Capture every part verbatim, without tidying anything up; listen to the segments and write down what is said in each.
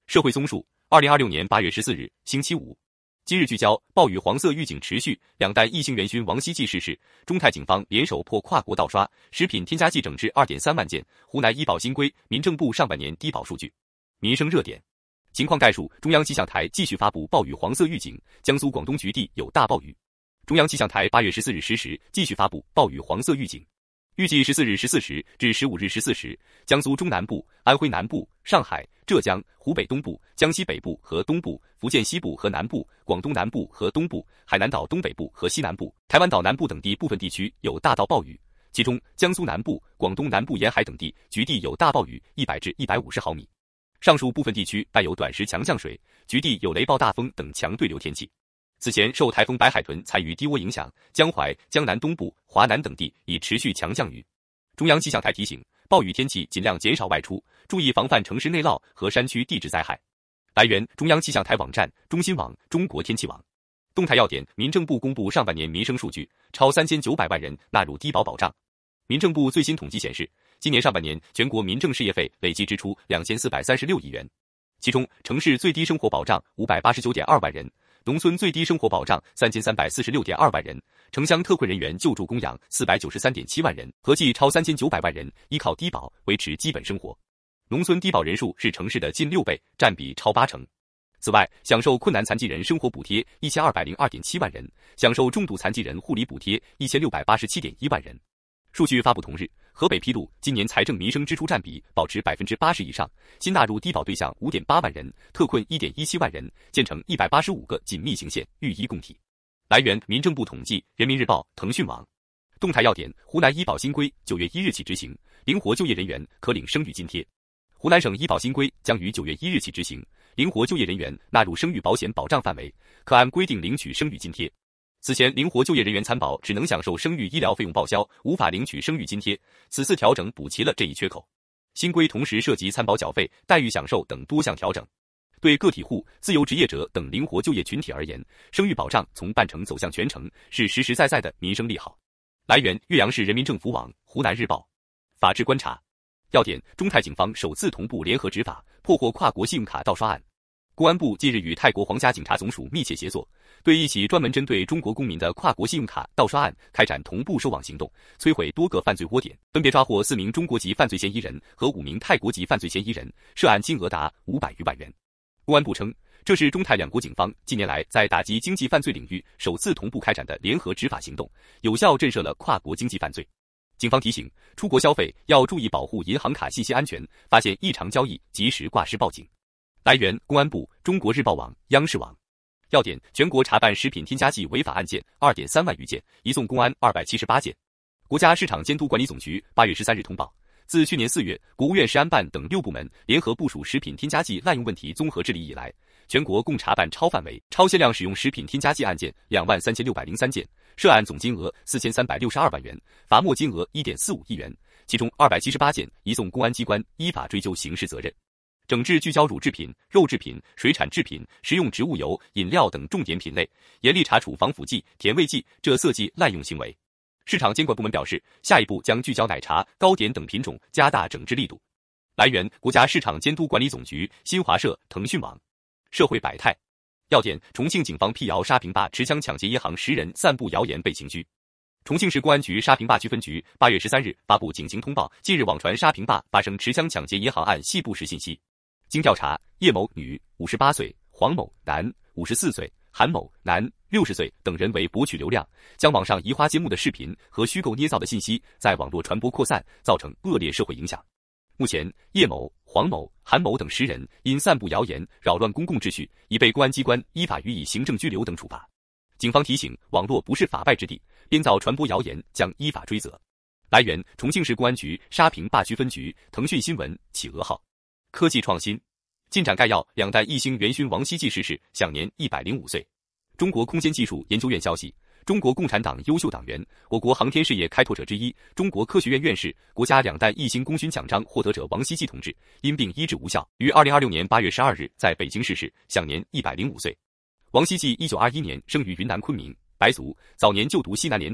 社会综述，二零二六年八月十四日，星期五。今日聚焦：暴雨黄色预警持续，两弹一星元勋王希季逝世，中泰警方联手破跨国盗刷，食品添加剂整治二点三万件。湖南医保新规，民政部上半年低保数据。民生热点情况概述：中央气象台继续发布暴雨黄色预警，江苏、广东局地有大暴雨。中央气象台八月十四日十时继续发布暴雨黄色预警。预计十四日十四时至十五日十四时，江苏中南部、安徽南部、上海、浙江、湖北东部、江西北部和东部、福建西部和南部、广东南部和东部、海南岛东北部和西南部、台湾岛南部等地部分地区有大到暴雨，其中江苏南部、广东南部沿海等地局地有大暴雨一百至一百五十毫米。上述部分地区带有短时强降水，局地有雷暴大风等强对流天气。此前受台风白海豚残余低涡影响，江淮、江南东部、华南等地已持续强降雨。中央气象台提醒，暴雨天气尽量减少外出，注意防范城市内涝和山区地质灾害。来源：中央气象台网站、中新网、中国天气网。动态要点：民政部公布上半年民生数据，超三千九百万人纳入低保保障。民政部最新统计显示，今年上半年全国民政事业费累计支出两千四百三十六亿元，其中城市最低生活保障五百八十九点二万人。农村最低生活保障三千三百四十六点二万人，城乡特困人员救助供养四百九十三点七万人，合计超三千九百万人依靠低保维持基本生活。农村低保人数是城市的近六倍，占比超八成。此外，享受困难残疾人生活补贴一千二百零二点七万人，享受重度残疾人护理补贴一千六百八十七点一万人。数据发布同日，河北披露今年财政民生支出占比保持百分之八十以上，新纳入低保对象五点八万人，特困一点一七万人，建成一百八十五个紧密行线，寓一共体。来源：民政部统计、人民日报、腾讯网。动态要点：湖南医保新规九月一日起执行，灵活就业人员可领生育津贴。湖南省医保新规将于九月一日起执行，灵活就业人员纳入生育保险保障范围，可按规定领取生育津贴。此前，灵活就业人员参保只能享受生育医疗费用报销，无法领取生育津贴。此次调整补齐了这一缺口。新规同时涉及参保缴费、待遇享受等多项调整。对个体户、自由职业者等灵活就业群体而言，生育保障从半程走向全程，是实实在在的民生利好。来源：岳阳市人民政府网、湖南日报。法治观察要点：中泰警方首次同步联合执法，破获跨国信用卡盗刷案。公安部近日与泰国皇家警察总署密切协作，对一起专门针对中国公民的跨国信用卡盗刷案开展同步收网行动，摧毁多个犯罪窝点，分别抓获四名中国籍犯罪嫌疑人和五名泰国籍犯罪嫌疑人，涉案金额达五百余万元。公安部称，这是中泰两国警方近年来在打击经济犯罪领域首次同步开展的联合执法行动，有效震慑了跨国经济犯罪。警方提醒，出国消费要注意保护银行卡信息安全，发现异常交易及时挂失报警。来源：公安部、中国日报网、央视网。要点：全国查办食品添加剂违法案件二点三万余件，移送公安二百七十八件。国家市场监督管理总局八月十三日通报，自去年四月，国务院食安办等六部门联合部署食品添加剂滥用问题综合治理以来，全国共查办超范围、超限量使用食品添加剂案件两万三千六百零三件，涉案总金额四千三百六十二万元，罚没金额一点四五亿元，其中二百七十八件移送公安机关依法追究刑事责任。整治聚焦乳制品、肉制品、水产制品、食用植物油、饮料等重点品类，严厉查处防腐剂、甜味剂、蔗色剂滥用行为。市场监管部门表示，下一步将聚焦奶茶、糕点等品种，加大整治力度。来源：国家市场监督管理总局、新华社、腾讯网。社会百态要点：重庆警方辟谣沙坪坝持枪抢劫银行十人散布谣言被刑拘。重庆市公安局沙坪坝区分局八月十三日发布警情通报，近日网传沙坪坝发生持枪抢劫银行案细部实信息。经调查，叶某女五十八岁，黄某男五十四岁，韩某男六十岁等人为博取流量，将网上移花接木的视频和虚构捏造的信息在网络传播扩散，造成恶劣社会影响。目前，叶某、黄某、韩某等十人因散布谣言、扰乱公共秩序，已被公安机关依法予以行政拘留等处罚。警方提醒，网络不是法外之地，编造传播谣言将依法追责。来源：重庆市公安局沙坪坝区分局、腾讯新闻、企鹅号。科技创新进展概要：两弹一星元勋王希季逝世，享年一百零五岁。中国空间技术研究院消息，中国共产党优秀党员，我国航天事业开拓者之一，中国科学院院士、国家两弹一星功勋奖章获得者王希季同志，因病医治无效，于二零二六年八月十二日在北京逝世，享年一百零五岁。王希季一九二一年生于云南昆明，白族，早年就读西南联大，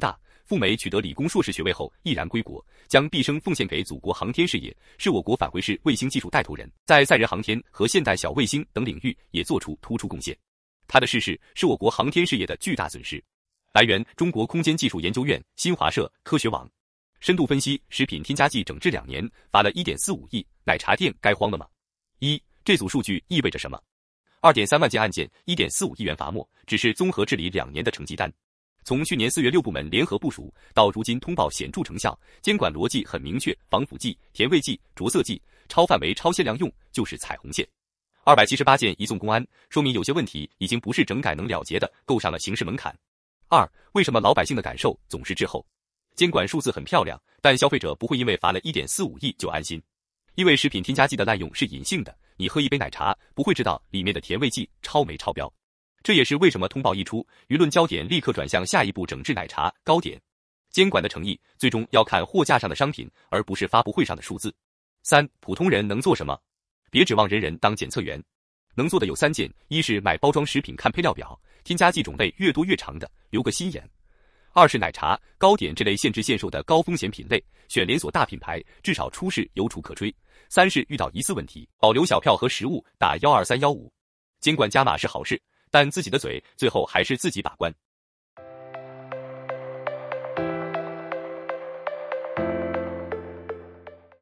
赴美取得理工硕士学位后毅然归国，将毕生奉献给祖国航天事业，是我国返回式卫星技术带头人，在载人航天和现代小卫星等领域也做出突出贡献。他的逝世是我国航天事业的巨大损失。来源：中国空间技术研究院、新华社、科学网。深度分析：食品添加剂整治两年，罚了 一点四五亿，奶茶店该慌了吗？一、这组数据意味着什么？ 二点三万件案件 ，一点四五亿元罚没，只是综合治理两年的成绩单。从去年四月六部门联合部署到如今通报显著成效，监管逻辑很明确，防腐剂、甜味剂、着色剂超范围、超限量用就是彩虹线。二百七十八件移送公安，说明有些问题已经不是整改能了结的，够上了刑事门槛。二、为什么老百姓的感受总是滞后？监管数字很漂亮，但消费者不会因为罚了 一点四五亿就安心。因为食品添加剂的滥用是隐性的，你喝一杯奶茶不会知道里面的甜味剂超没超标。这也是为什么通报一出，舆论焦点立刻转向下一步整治奶茶、糕点。监管的诚意最终要看货架上的商品，而不是发布会上的数字。三、普通人能做什么？别指望人人当检测员。能做的有三件：一是买包装食品看配料表，添加剂种类越多越长的，留个心眼；二是奶茶、糕点这类限制限售的高风险品类，选连锁大品牌，至少出事有处可追；三是遇到疑似问题，保留小票和实物，打一二三一五。监管加码是好事，但自己的嘴最后还是自己把关。